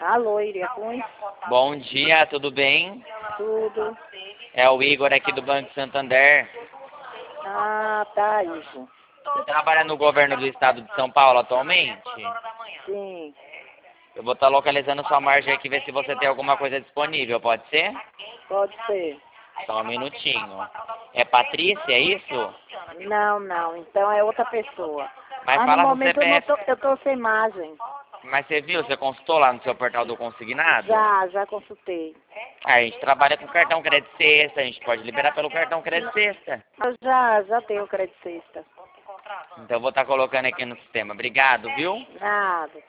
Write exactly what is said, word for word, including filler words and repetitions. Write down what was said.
Alô, Iria Cunha? Bom dia, tudo bem? Tudo. É o Igor aqui do Banco Santander. Ah, tá, Igor. Você trabalha no governo do estado de São Paulo atualmente? Sim, Eu vou estar localizando sua margem aqui, ver se você tem alguma coisa disponível, pode ser? pode ser. Só um minutinho. É Patrícia, é isso? Não, não, então é outra pessoa. Mas Mas no fala no momento eu, não C P F. tô, eu tô sem margem. Mas você viu, você consultou lá no seu portal do consignado? Já, já consultei. A gente trabalha com cartão crédito sexta, a gente pode liberar pelo cartão crédito sexta. Eu já, já tenho crédito sexta. Então eu vou estar colocando aqui no sistema. Obrigado, viu? Nada.